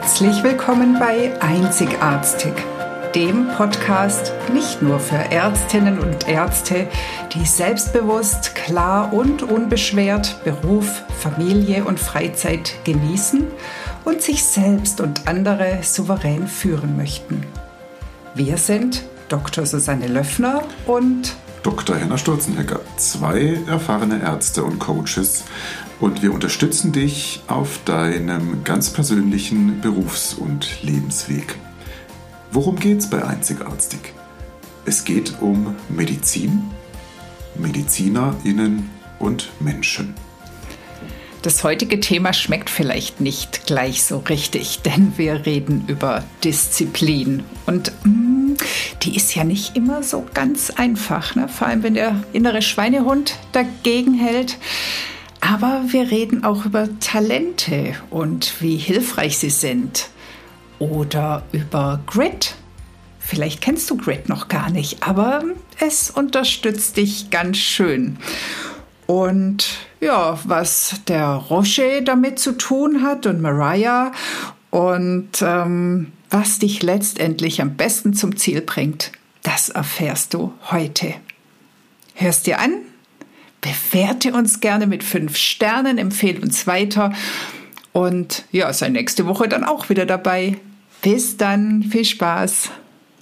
Herzlich willkommen bei Einzigartig, dem Podcast nicht nur für Ärztinnen und Ärzte, die selbstbewusst, klar und unbeschwert Beruf, Familie und Freizeit genießen und sich selbst und andere souverän führen möchten. Wir sind Dr. Susanne Löffner und Dr. Henna Sturzenegger, 2 erfahrene Ärzte und Coaches, und wir unterstützen dich auf deinem ganz persönlichen Berufs- und Lebensweg. Worum geht's bei Einzigartig? Es geht um Medizin, MedizinerInnen und Menschen. Das heutige Thema schmeckt vielleicht nicht gleich so richtig, denn wir reden über Disziplin. Und die ist ja nicht immer so ganz einfach, ne? Vor allem wenn der innere Schweinehund dagegen hält. Aber wir reden auch über Talente und wie hilfreich sie sind. Oder über Grit. Vielleicht kennst du Grit noch gar nicht, aber es unterstützt dich ganz schön. Und ja, was der Rocher damit zu tun hat und Mariah und was dich letztendlich am besten zum Ziel bringt, das erfährst du heute. Hörst dir an? Bewerte uns gerne mit 5 Sternen, empfehle uns weiter und ja, sei nächste Woche dann auch wieder dabei. Bis dann, viel Spaß.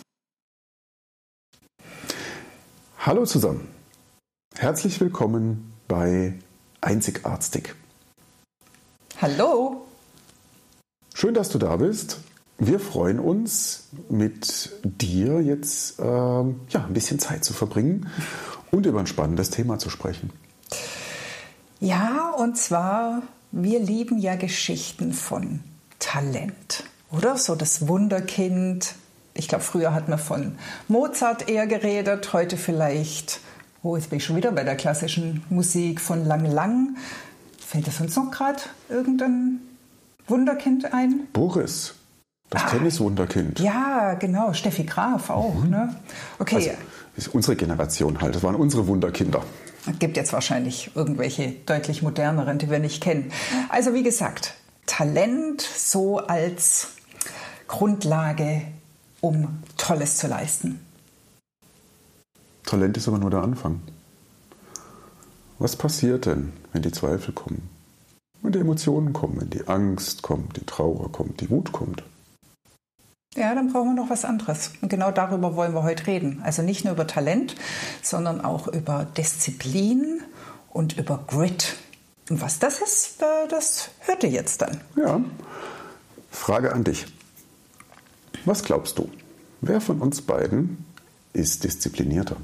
Hallo zusammen, herzlich willkommen bei Einzigartig. Hallo. Schön, dass du da bist. Wir freuen uns, mit dir jetzt ein bisschen Zeit zu verbringen und über ein spannendes Thema zu sprechen. Ja, und zwar, wir lieben ja Geschichten von Talent, oder? So das Wunderkind. Ich glaube, früher hat man von Mozart eher geredet, heute vielleicht, jetzt bin ich schon wieder bei der klassischen Musik von Lang Lang. Fällt das uns noch gerade irgendein Wunderkind ein? Boris, das Tenniswunderkind. Ja, genau, Steffi Graf auch. Ne? Okay. Also, das ist unsere Generation halt, das waren unsere Wunderkinder. Es gibt jetzt wahrscheinlich irgendwelche deutlich moderneren, die wir nicht kennen. Also wie gesagt, Talent so als Grundlage, um Tolles zu leisten. Talent ist aber nur der Anfang. Was passiert denn, wenn die Zweifel kommen? Wenn die Emotionen kommen, wenn die Angst kommt, die Trauer kommt, die Wut kommt? Ja, dann brauchen wir noch was anderes. Und genau darüber wollen wir heute reden. Also nicht nur über Talent, sondern auch über Disziplin und über Grit. Und was das ist, das hört ihr jetzt dann. Ja, Frage an dich. Was glaubst du, wer von uns beiden ist disziplinierter?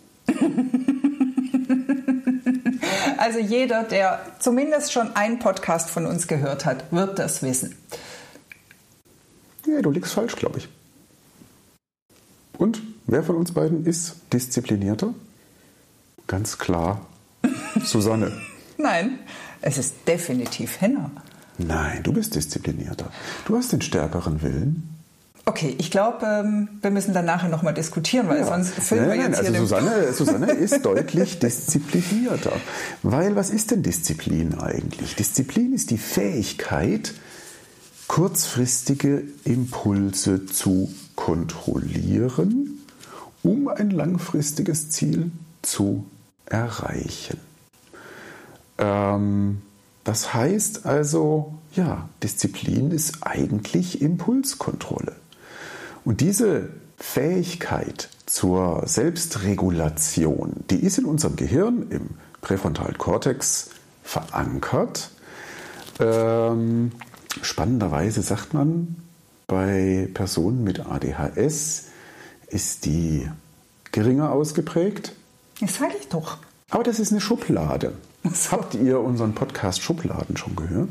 Also jeder, der zumindest schon einen Podcast von uns gehört hat, wird das wissen. Nee, du liegst falsch, glaube ich. Und wer von uns beiden ist disziplinierter? Ganz klar, Susanne. Nein, es ist definitiv Henna. Nein, du bist disziplinierter. Du hast den stärkeren Willen. Okay, ich glaube, wir müssen dann nachher nochmal diskutieren, weil sonst füllen wir jetzt hier Susanne ist deutlich disziplinierter. Weil, was ist denn Disziplin eigentlich? Disziplin ist die Fähigkeit, kurzfristige Impulse zu kontrollieren, um ein langfristiges Ziel zu erreichen. Das heißt also, ja, Disziplin ist eigentlich Impulskontrolle. Und diese Fähigkeit zur Selbstregulation, die ist in unserem Gehirn, im Präfrontalkortex, verankert. Spannenderweise sagt man, bei Personen mit ADHS ist die geringer ausgeprägt. Das sage ich doch. Aber das ist eine Schublade. So. Habt ihr unseren Podcast Schubladen schon gehört?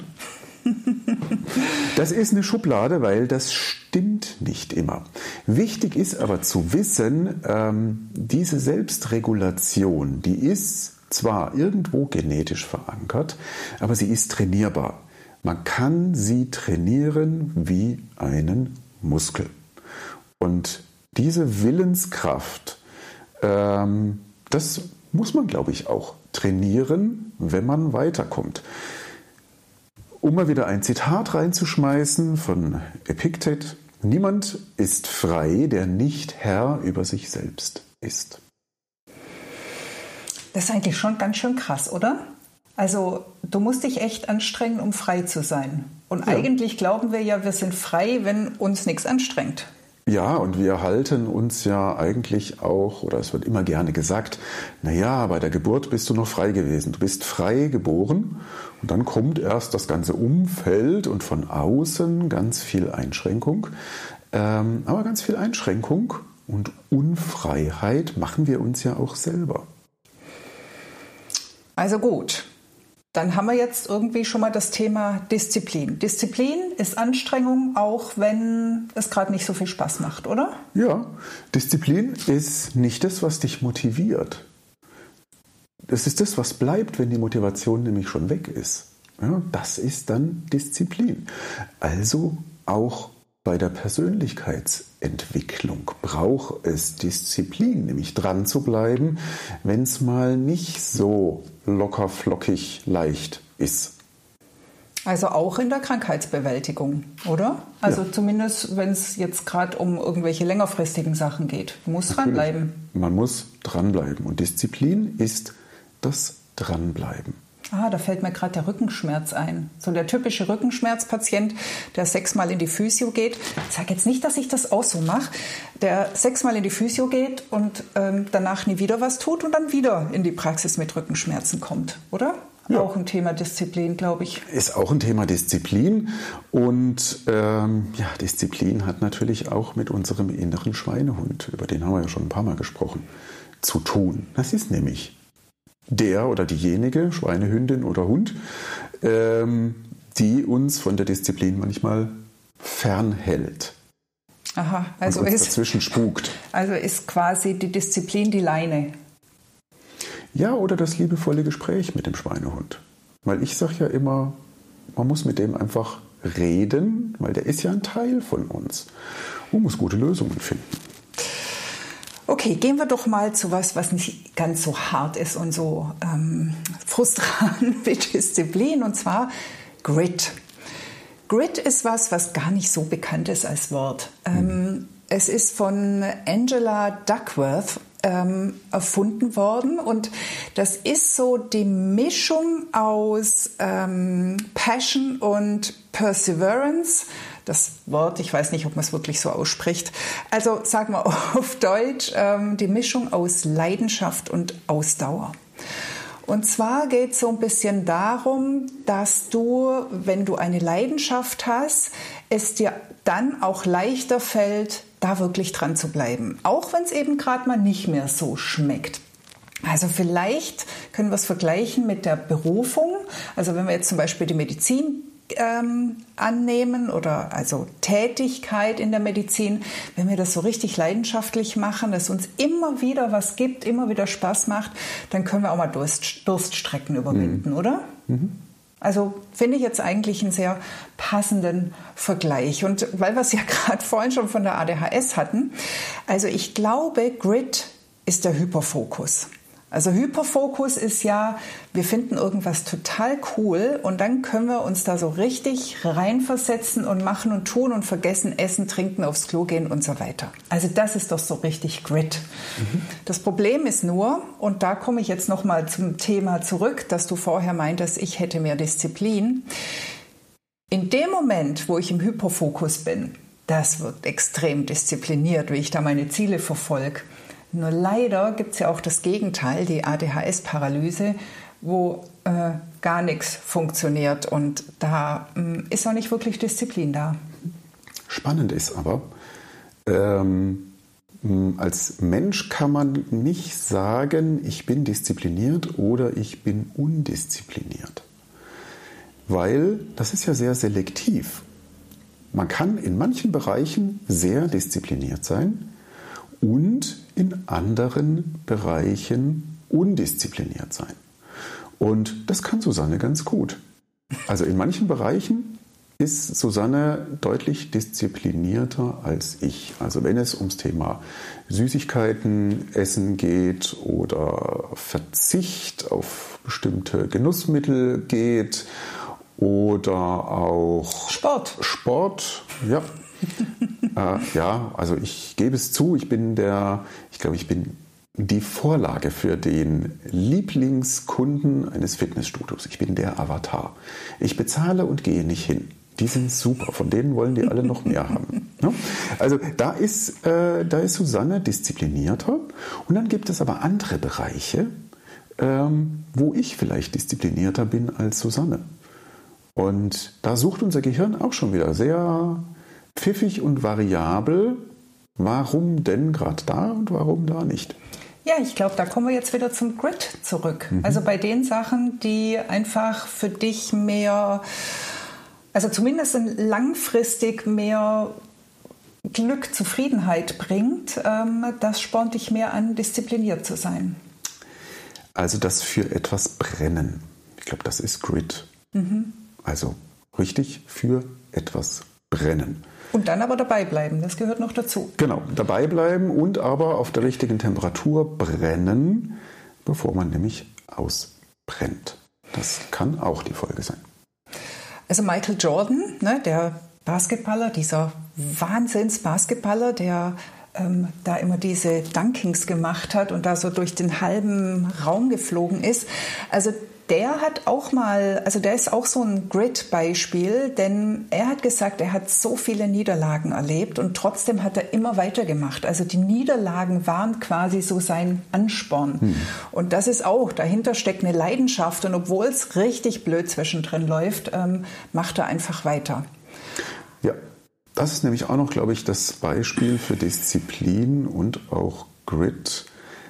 Das ist eine Schublade, weil das stimmt nicht immer. Wichtig ist aber zu wissen, diese Selbstregulation, die ist zwar irgendwo genetisch verankert, aber sie ist trainierbar. Man kann sie trainieren wie einen Muskel. Und diese Willenskraft, das muss man, glaube ich, auch trainieren, wenn man weiterkommt. Um mal wieder ein Zitat reinzuschmeißen von Epiktet: Niemand ist frei, der nicht Herr über sich selbst ist. Das ist eigentlich schon ganz schön krass, oder? Also du musst dich echt anstrengen, um frei zu sein. Und eigentlich glauben wir ja, wir sind frei, wenn uns nichts anstrengt. Ja, und wir halten uns ja eigentlich auch, oder es wird immer gerne gesagt, naja, bei der Geburt bist du noch frei gewesen. Du bist frei geboren und dann kommt erst das ganze Umfeld und von außen ganz viel Einschränkung. Aber ganz viel Einschränkung und Unfreiheit machen wir uns ja auch selber. Also gut. Dann haben wir jetzt irgendwie schon mal das Thema Disziplin. Disziplin ist Anstrengung, auch wenn es gerade nicht so viel Spaß macht, oder? Ja, Disziplin ist nicht das, was dich motiviert. Das ist das, was bleibt, wenn die Motivation nämlich schon weg ist. Ja, das ist dann Disziplin. Also auch bei der Persönlichkeitsentwicklung braucht es Disziplin, nämlich dran zu bleiben, wenn es mal nicht so locker, flockig, leicht ist. Also auch in der Krankheitsbewältigung, oder? Also zumindest, wenn es jetzt gerade um irgendwelche längerfristigen Sachen geht. Du musst dranbleiben. Man muss dranbleiben. Und Disziplin ist das Dranbleiben. Da fällt mir gerade der Rückenschmerz ein. So der typische Rückenschmerzpatient, der 6-mal in die Physio geht. Ich sage jetzt nicht, dass ich das auch so mache. Der 6-mal in die Physio geht und danach nie wieder was tut und dann wieder in die Praxis mit Rückenschmerzen kommt, oder? Ja. Auch ein Thema Disziplin, glaube ich. Ist auch ein Thema Disziplin. Und Disziplin hat natürlich auch mit unserem inneren Schweinehund, über den haben wir ja schon ein paar Mal gesprochen, zu tun. Das ist nämlich der oder diejenige, Schweinehündin oder Hund, die uns von der Disziplin manchmal fernhält. Aha, also und uns dazwischen spukt. Also ist quasi die Disziplin die Leine. Ja, oder das liebevolle Gespräch mit dem Schweinehund. Weil ich sage ja immer, man muss mit dem einfach reden, weil der ist ja ein Teil von uns und muss gute Lösungen finden. Okay, gehen wir doch mal zu was nicht ganz so hart ist und so frustrierend wie Disziplin, und zwar Grit. Grit ist was gar nicht so bekannt ist als Wort. Es ist von Angela Duckworth erfunden worden und das ist so die Mischung aus Passion und Perseverance. Das Wort, ich weiß nicht, ob man es wirklich so ausspricht. Also sagen wir auf Deutsch, die Mischung aus Leidenschaft und Ausdauer. Und zwar geht es so ein bisschen darum, dass du, wenn du eine Leidenschaft hast, es dir dann auch leichter fällt, da wirklich dran zu bleiben. Auch wenn es eben gerade mal nicht mehr so schmeckt. Also vielleicht können wir es vergleichen mit der Berufung. Also wenn wir jetzt zum Beispiel die Medizin annehmen oder also Tätigkeit in der Medizin, wenn wir das so richtig leidenschaftlich machen, dass uns immer wieder was gibt, immer wieder Spaß macht, dann können wir auch mal Durststrecken überwinden, oder? Mhm. Also finde ich jetzt eigentlich einen sehr passenden Vergleich. Und weil wir es ja gerade vorhin schon von der ADHS hatten, also ich glaube, Grit ist der Hyperfokus. Also Hyperfokus ist ja, wir finden irgendwas total cool und dann können wir uns da so richtig reinversetzen und machen und tun und vergessen, essen, trinken, aufs Klo gehen und so weiter. Also das ist doch so richtig Grit. Mhm. Das Problem ist nur, und da komme ich jetzt nochmal zum Thema zurück, dass du vorher meintest, ich hätte mehr Disziplin. In dem Moment, wo ich im Hyperfokus bin, das wird extrem diszipliniert, wie ich da meine Ziele verfolge. Nur leider gibt es ja auch das Gegenteil, die ADHS-Paralyse, wo gar nichts funktioniert und da ist auch nicht wirklich Disziplin da. Spannend ist aber, als Mensch kann man nicht sagen, ich bin diszipliniert oder ich bin undiszipliniert. Weil das ist ja sehr selektiv. Man kann in manchen Bereichen sehr diszipliniert sein und in anderen Bereichen undiszipliniert sein. Und das kann Susanne ganz gut. Also in manchen Bereichen ist Susanne deutlich disziplinierter als ich. Also wenn es ums Thema Süßigkeiten essen geht oder Verzicht auf bestimmte Genussmittel geht oder auch Sport, ja. Ja, also ich gebe es zu, ich bin die Vorlage für den Lieblingskunden eines Fitnessstudios. Ich bin der Avatar. Ich bezahle und gehe nicht hin. Die sind super, von denen wollen die alle noch mehr haben. Also da ist Susanne disziplinierter. Und dann gibt es aber andere Bereiche, wo ich vielleicht disziplinierter bin als Susanne. Und da sucht unser Gehirn auch schon wieder sehr pfiffig und variabel, warum denn gerade da und warum da nicht. Ja, ich glaube, da kommen wir jetzt wieder zum Grit zurück. Also bei den Sachen, die einfach für dich mehr, also zumindest langfristig mehr Glück, Zufriedenheit bringt, das spornt dich mehr an, diszipliniert zu sein. Also das für etwas brennen. Ich glaube, das ist Grit. Also richtig für etwas brennen. Und dann aber dabei bleiben, das gehört noch dazu. Genau, dabei bleiben und aber auf der richtigen Temperatur brennen, bevor man nämlich ausbrennt. Das kann auch die Folge sein. Also Michael Jordan, ne, der Basketballer, dieser Wahnsinns-Basketballer, der da immer diese Dunkings gemacht hat und da so durch den halben Raum geflogen ist. Also der hat auch mal, also der ist auch so ein Grit-Beispiel, denn er hat gesagt, er hat so viele Niederlagen erlebt und trotzdem hat er immer weitergemacht. Also die Niederlagen waren quasi so sein Ansporn. Und das ist auch, dahinter steckt eine Leidenschaft und obwohl es richtig blöd zwischendrin läuft, macht er einfach weiter. Ja, das ist nämlich auch noch, glaube ich, das Beispiel für Disziplin und auch Grit,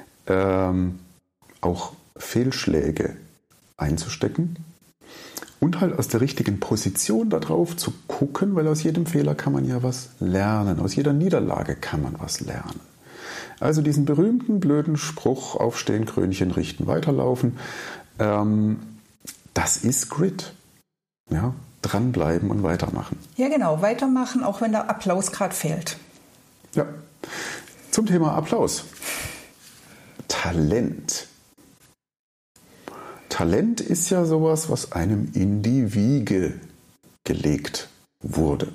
auch Fehlschläge einzustecken und halt aus der richtigen Position darauf zu gucken, weil aus jedem Fehler kann man ja was lernen, aus jeder Niederlage kann man was lernen. Also diesen berühmten blöden Spruch, aufstehen, Krönchen richten, weiterlaufen, das ist Grit. Ja, dranbleiben und weitermachen. Ja genau, weitermachen, auch wenn der Applaus gerade fehlt. Ja, zum Thema Applaus. Talent. Talent ist ja sowas, was einem in die Wiege gelegt wurde.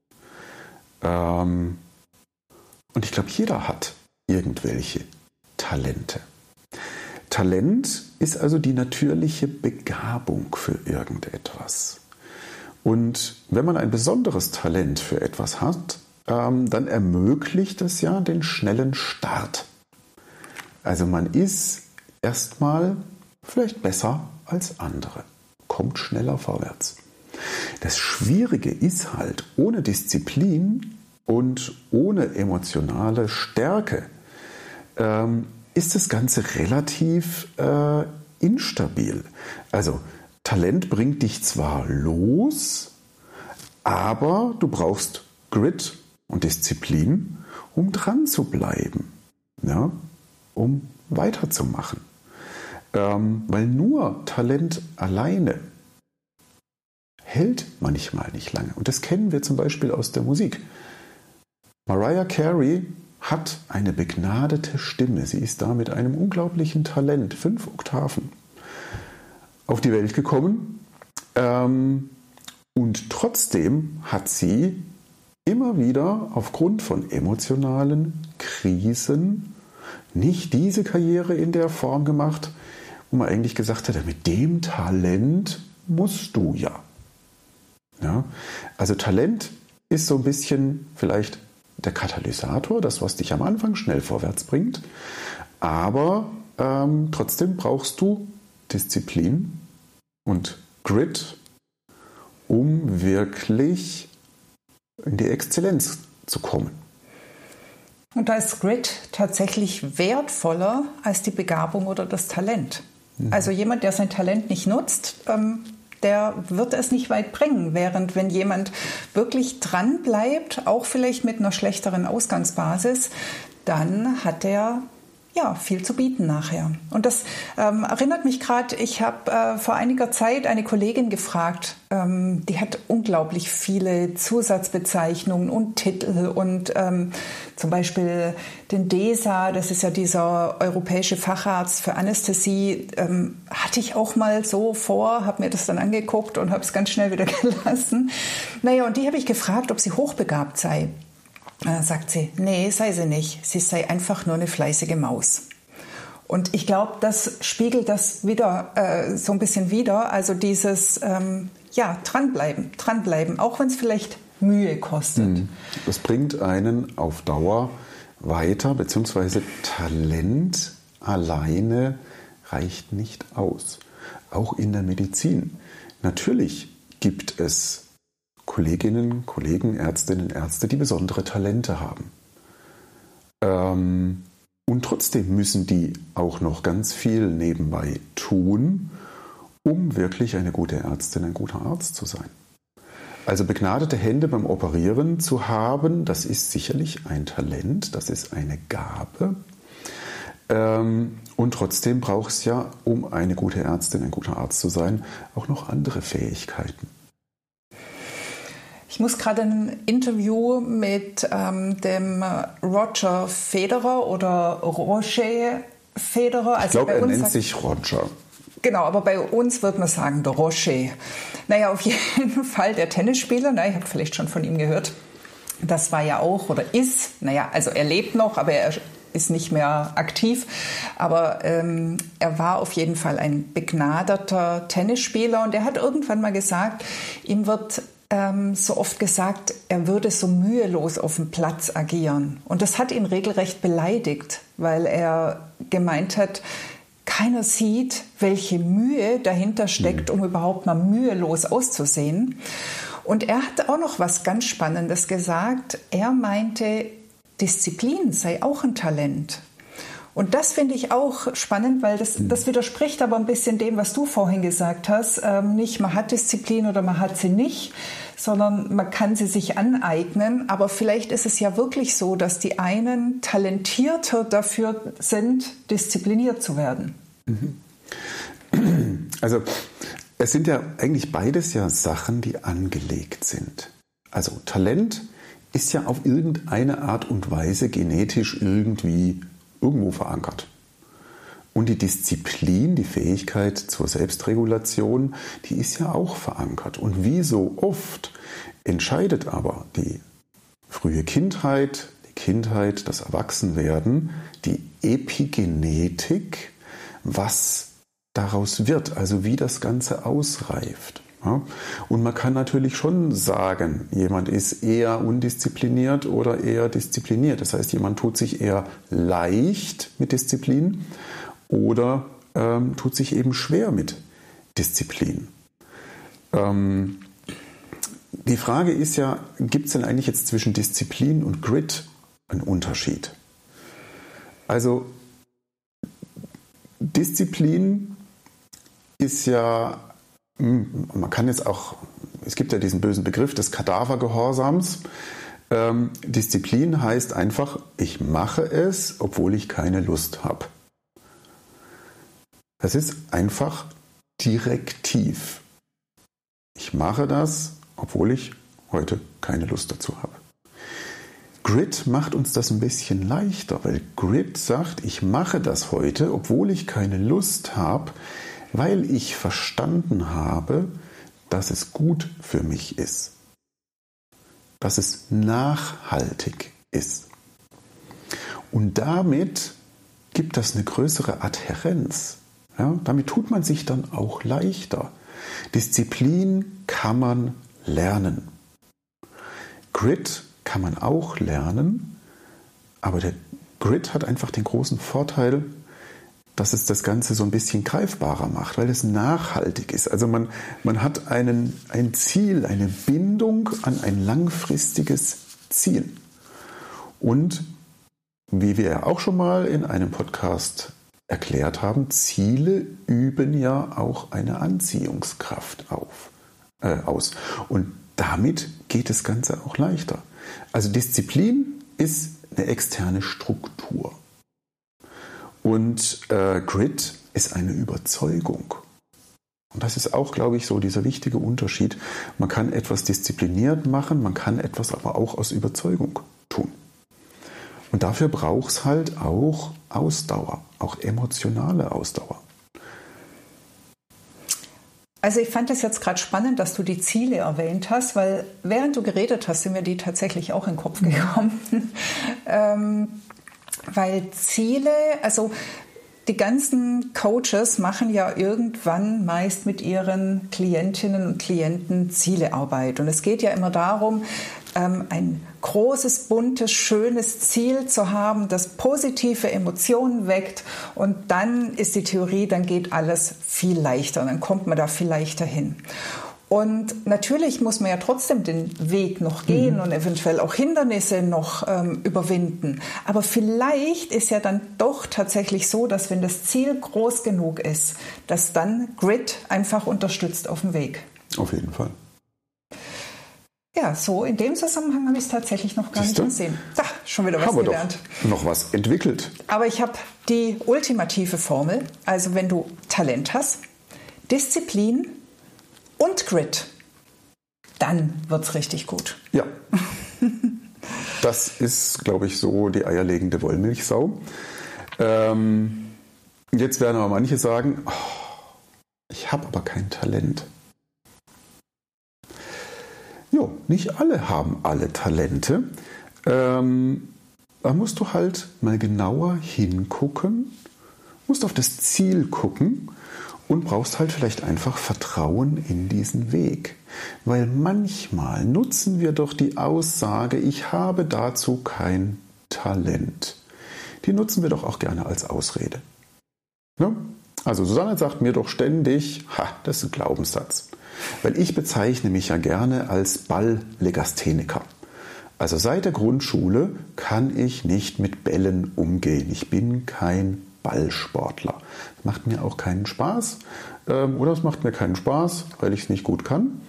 Und ich glaube, jeder hat irgendwelche Talente. Talent ist also die natürliche Begabung für irgendetwas. Und wenn man ein besonderes Talent für etwas hat, dann ermöglicht es ja den schnellen Start. Also man ist erstmal vielleicht besser als andere, kommt schneller vorwärts. Das Schwierige ist halt, ohne Disziplin und ohne emotionale Stärke ist das Ganze relativ instabil. Also Talent bringt dich zwar los, aber du brauchst Grit und Disziplin, um dran zu bleiben, ja, um weiterzumachen. Weil nur Talent alleine hält manchmal nicht lange. Und das kennen wir zum Beispiel aus der Musik. Mariah Carey hat eine begnadete Stimme. Sie ist da mit einem unglaublichen Talent, 5 Oktaven, auf die Welt gekommen. Und trotzdem hat sie immer wieder aufgrund von emotionalen Krisen nicht diese Karriere in der Form gemacht, wo man eigentlich gesagt hat, mit dem Talent musst du ja. Ja? Also Talent ist so ein bisschen vielleicht der Katalysator, das, was dich am Anfang schnell vorwärts bringt. Aber trotzdem brauchst du Disziplin und Grit, um wirklich in die Exzellenz zu kommen. Und da ist Grit tatsächlich wertvoller als die Begabung oder das Talent. Also jemand, der sein Talent nicht nutzt, der wird es nicht weit bringen. Während wenn jemand wirklich dran bleibt, auch vielleicht mit einer schlechteren Ausgangsbasis, dann hat er viel zu bieten nachher. Und das erinnert mich gerade, ich habe vor einiger Zeit eine Kollegin gefragt, die hat unglaublich viele Zusatzbezeichnungen und Titel und zum Beispiel den DESA, das ist ja dieser europäische Facharzt für Anästhesie, hatte ich auch mal so vor, habe mir das dann angeguckt und habe es ganz schnell wieder gelassen. Naja, und die habe ich gefragt, ob sie hochbegabt sei. Sagt sie, nee, sei sie nicht. Sie sei einfach nur eine fleißige Maus. Und ich glaube, das spiegelt das wieder so ein bisschen wider. Also dieses, dranbleiben, auch wenn es vielleicht Mühe kostet. Das bringt einen auf Dauer weiter, beziehungsweise Talent alleine reicht nicht aus. Auch in der Medizin. Natürlich gibt es Kolleginnen, Kollegen, Ärztinnen, Ärzte, die besondere Talente haben. Und trotzdem müssen die auch noch ganz viel nebenbei tun, um wirklich eine gute Ärztin, ein guter Arzt zu sein. Also begnadete Hände beim Operieren zu haben, das ist sicherlich ein Talent, das ist eine Gabe. Und trotzdem braucht es ja, um eine gute Ärztin, ein guter Arzt zu sein, auch noch andere Fähigkeiten. Ich muss gerade ein Interview mit dem Roger Federer oder Roger Federer. Also ich glaube, er nennt sich Roger. Genau, aber bei uns wird man sagen, der Roger. Naja, auf jeden Fall der Tennisspieler, ihr habt vielleicht schon von ihm gehört, das war ja auch oder ist, also er lebt noch, aber er ist nicht mehr aktiv, aber er war auf jeden Fall ein begnadeter Tennisspieler und er hat irgendwann mal gesagt, ihm wird so oft gesagt, er würde so mühelos auf dem Platz agieren. Und das hat ihn regelrecht beleidigt, weil er gemeint hat, keiner sieht, welche Mühe dahinter steckt, um überhaupt mal mühelos auszusehen. Und er hat auch noch was ganz Spannendes gesagt. Er meinte, Disziplin sei auch ein Talent. Und das finde ich auch spannend, weil das widerspricht aber ein bisschen dem, was du vorhin gesagt hast. Nicht, man hat Disziplin oder man hat sie nicht, sondern man kann sie sich aneignen. Aber vielleicht ist es ja wirklich so, dass die einen talentierter dafür sind, diszipliniert zu werden. Also es sind ja eigentlich beides ja Sachen, die angelegt sind. Also Talent ist ja auf irgendeine Art und Weise genetisch irgendwo verankert. Und die Disziplin, die Fähigkeit zur Selbstregulation, die ist ja auch verankert. Und wie so oft entscheidet aber die frühe Kindheit, das Erwachsenwerden, die Epigenetik, was daraus wird, also wie das Ganze ausreift. Ja? Und man kann natürlich schon sagen, jemand ist eher undiszipliniert oder eher diszipliniert. Das heißt, jemand tut sich eher leicht mit Disziplin oder tut sich eben schwer mit Disziplin. Die Frage ist ja, gibt es denn eigentlich jetzt zwischen Disziplin und Grit einen Unterschied? Also Disziplin ist ja, man kann jetzt auch, es gibt ja diesen bösen Begriff des Kadavergehorsams. Disziplin heißt einfach, ich mache es, obwohl ich keine Lust habe. Das ist einfach direktiv. Ich mache das, obwohl ich heute keine Lust dazu habe. Grit macht uns das ein bisschen leichter, weil Grit sagt, ich mache das heute, obwohl ich keine Lust habe, weil ich verstanden habe, dass es gut für mich ist, dass es nachhaltig ist. Und damit gibt das eine größere Adhärenz. Ja, damit tut man sich dann auch leichter. Disziplin kann man lernen. Grit kann man auch lernen, aber der Grit hat einfach den großen Vorteil, dass es das Ganze so ein bisschen greifbarer macht, weil es nachhaltig ist. Also man hat ein Ziel, eine Bindung an ein langfristiges Ziel. Und wie wir ja auch schon mal in einem Podcast erklärt haben, Ziele üben ja auch eine Anziehungskraft aus. Und damit geht das Ganze auch leichter. Also Disziplin ist eine externe Struktur. Und Grit ist eine Überzeugung. Und das ist auch, glaube ich, so dieser wichtige Unterschied. Man kann etwas diszipliniert machen, man kann etwas aber auch aus Überzeugung tun. Und dafür braucht es halt auch Ausdauer, auch emotionale Ausdauer. Also ich fand es jetzt gerade spannend, dass du die Ziele erwähnt hast, weil während du geredet hast, sind mir die tatsächlich auch in den Kopf gekommen. Weil Ziele, also die ganzen Coaches machen ja irgendwann meist mit ihren Klientinnen und Klienten Zielearbeit. Und es geht ja immer darum, ein großes, buntes, schönes Ziel zu haben, das positive Emotionen weckt. Und dann ist die Theorie, dann geht alles viel leichter. Dann kommt man da viel leichter hin. Und natürlich muss man ja trotzdem den Weg noch gehen und eventuell auch Hindernisse noch überwinden. Aber vielleicht ist ja dann doch tatsächlich so, dass wenn das Ziel groß genug ist, dass dann Grit einfach unterstützt auf dem Weg. Auf jeden Fall. Ja, so in dem Zusammenhang habe ich es tatsächlich noch gar nicht gesehen. Da, schon wieder was gelernt. Noch was entwickelt. Aber ich habe die ultimative Formel. Also wenn du Talent hast, Disziplin und Grit, dann wird es richtig gut. Ja, das ist, glaube ich, so die eierlegende Wollmilchsau. Jetzt werden aber manche sagen, ich habe aber kein Talent. Jo, nicht alle haben alle Talente. Da musst du halt mal genauer hingucken, musst auf das Ziel gucken und brauchst halt vielleicht einfach Vertrauen in diesen Weg. Weil manchmal nutzen wir doch die Aussage, ich habe dazu kein Talent. Die nutzen wir doch auch gerne als Ausrede. Ne? Also Susanne sagt mir doch ständig, das ist ein Glaubenssatz. Weil ich bezeichne mich ja gerne als Balllegastheniker. Also seit der Grundschule kann ich nicht mit Bällen umgehen. Ich bin kein Ballsportler. Das macht mir auch keinen Spaß. Oder es macht mir keinen Spaß, weil ich es nicht gut kann.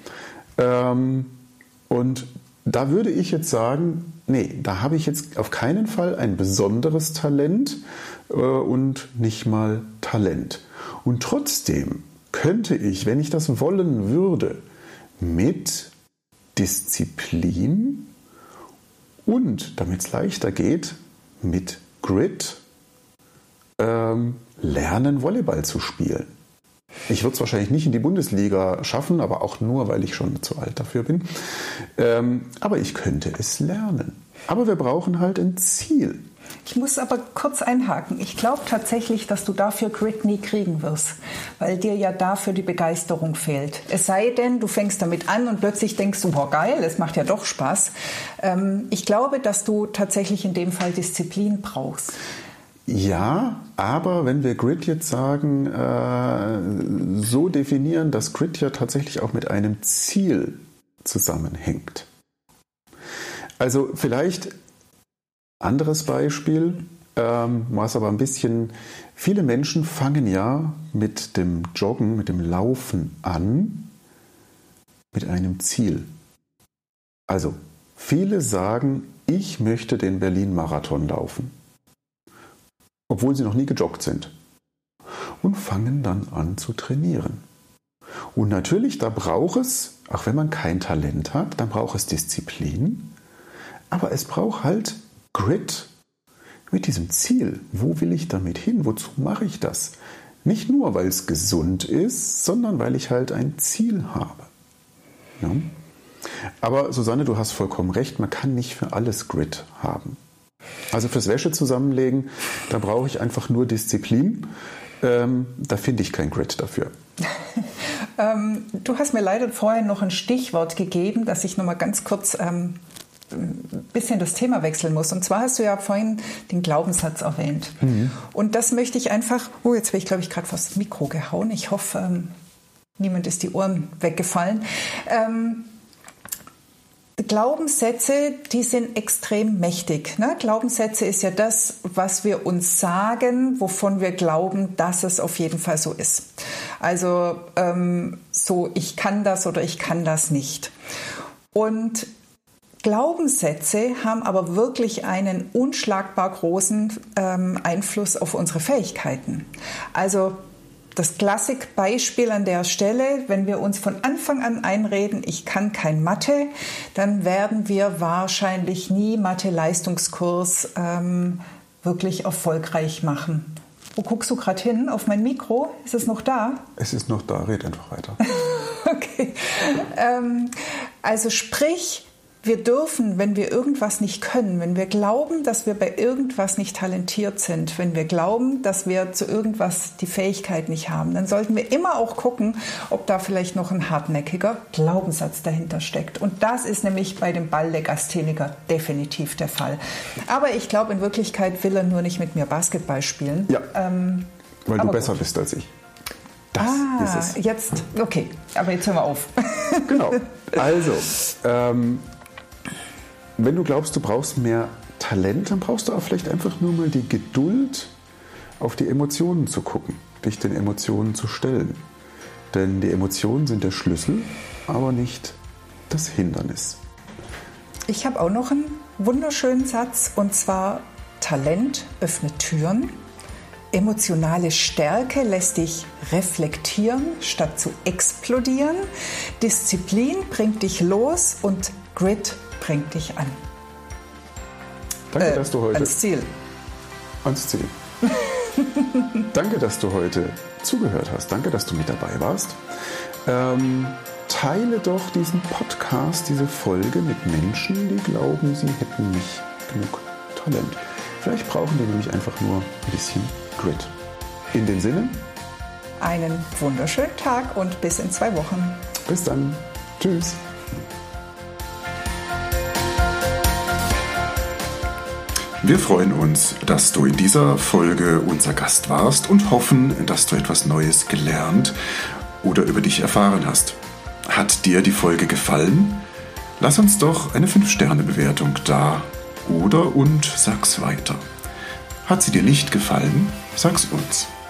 Und da würde ich jetzt sagen, nee, da habe ich jetzt auf keinen Fall ein besonderes Talent und nicht mal Talent. Und trotzdem könnte ich, wenn ich das wollen würde, mit Disziplin und, damit es leichter geht, mit Grit lernen, Volleyball zu spielen. Ich würde es wahrscheinlich nicht in die Bundesliga schaffen, aber auch nur, weil ich schon zu alt dafür bin. Aber ich könnte es lernen. Aber wir brauchen halt ein Ziel. Ich muss aber kurz einhaken. Ich glaube tatsächlich, dass du dafür Grit nie kriegen wirst, weil dir ja dafür die Begeisterung fehlt. Es sei denn, du fängst damit an und plötzlich denkst du, boah geil, es macht ja doch Spaß. Ich glaube, dass du tatsächlich in dem Fall Disziplin brauchst. Ja, aber wenn wir Grit jetzt sagen, so definieren, dass Grit ja tatsächlich auch mit einem Ziel zusammenhängt. Also vielleicht anderes Beispiel, was aber ein bisschen, viele Menschen fangen ja mit dem Joggen, mit dem Laufen an, mit einem Ziel. Also viele sagen, ich möchte den Berlin-Marathon laufen, obwohl sie noch nie gejoggt sind, und fangen dann an zu trainieren. Und natürlich, da braucht es, auch wenn man kein Talent hat, dann braucht es Disziplin, aber es braucht halt Grit mit diesem Ziel. Wo will ich damit hin? Wozu mache ich das? Nicht nur, weil es gesund ist, sondern weil ich halt ein Ziel habe. Ja? Aber Susanne, du hast vollkommen recht, man kann nicht für alles Grit haben. Also fürs Wäsche zusammenlegen, da brauche ich einfach nur Disziplin. Da finde ich kein Grit dafür. Du hast mir leider vorher noch ein Stichwort gegeben, dass ich noch mal ganz kurz ein bisschen das Thema wechseln muss. Und zwar hast du ja vorhin den Glaubenssatz erwähnt. Und das möchte ich einfach, jetzt bin ich, glaube ich, gerade vors Mikro gehauen. Ich hoffe, niemand ist die Ohren weggefallen. Glaubenssätze, die sind extrem mächtig. Ne? Glaubenssätze ist ja das, was wir uns sagen, wovon wir glauben, dass es auf jeden Fall so ist. Also so, ich kann das oder ich kann das nicht. Und Glaubenssätze haben aber wirklich einen unschlagbar großen Einfluss auf unsere Fähigkeiten. Also das Klassikbeispiel an der Stelle, wenn wir uns von Anfang an einreden, ich kann kein Mathe, dann werden wir wahrscheinlich nie Mathe-Leistungskurs wirklich erfolgreich machen. Wo guckst du gerade hin? Auf mein Mikro? Ist es noch da? Es ist noch da, red einfach weiter. Okay. Also sprich, wir dürfen, wenn wir irgendwas nicht können, wenn wir glauben, dass wir bei irgendwas nicht talentiert sind, wenn wir glauben, dass wir zu irgendwas die Fähigkeit nicht haben, dann sollten wir immer auch gucken, ob da vielleicht noch ein hartnäckiger Glaubenssatz dahinter steckt. Und das ist nämlich bei dem Balllegastheniker definitiv der Fall. Aber ich glaube, in Wirklichkeit will er nur nicht mit mir Basketball spielen. Ja, weil du besser bist als ich. Das ist es. Jetzt, okay, aber jetzt hören wir auf. Genau. Also, wenn du glaubst, du brauchst mehr Talent, dann brauchst du auch vielleicht einfach nur mal die Geduld, auf die Emotionen zu gucken, dich den Emotionen zu stellen. Denn die Emotionen sind der Schlüssel, aber nicht das Hindernis. Ich habe auch noch einen wunderschönen Satz, und zwar: Talent öffnet Türen, emotionale Stärke lässt dich reflektieren, statt zu explodieren, Disziplin bringt dich los und Grit bringt dich an. Danke, dass du heute... Ans Ziel. Ans Ziel. Danke, dass du heute zugehört hast. Danke, dass du mit dabei warst. Teile doch diesen Podcast, diese Folge mit Menschen, die glauben, sie hätten nicht genug Talent. Vielleicht brauchen die nämlich einfach nur ein bisschen Grit. In dem Sinne, einen wunderschönen Tag und bis in 2 Wochen. Bis dann. Tschüss. Wir freuen uns, dass du in dieser Folge unser Gast warst und hoffen, dass du etwas Neues gelernt oder über dich erfahren hast. Hat dir die Folge gefallen? Lass uns doch eine 5-Sterne-Bewertung da und sag's weiter. Hat sie dir nicht gefallen? Sag's uns.